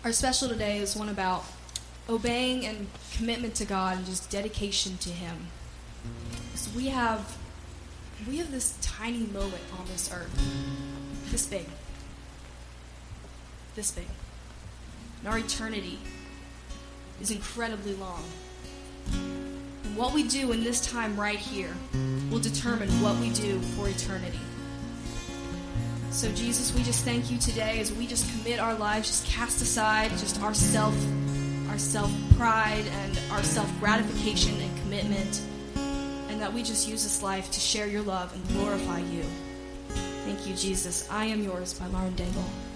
Our special today is one about obeying and commitment to God and just dedication to Him. So we have this tiny moment on this earth, this big. And our eternity is incredibly long. And what we do in this time right here will determine what we do for eternity. So Jesus, we just thank you today as we just commit our lives, just cast aside just our self-pride and our self-gratification and commitment, and that we just use this life to share your love and glorify you. Thank you, Jesus. I Am Yours by Lauren Daigle.